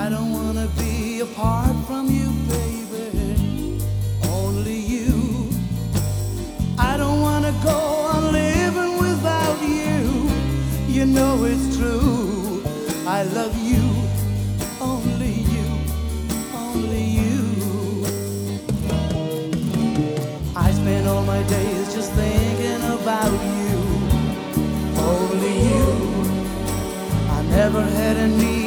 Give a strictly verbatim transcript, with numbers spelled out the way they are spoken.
I don't wanna be apart from you, baby. Only you. I don't wanna go on living without you. You know it's true. I love you. Only you. Only you. I spend all my days just thinking about you. Only you. I never had a need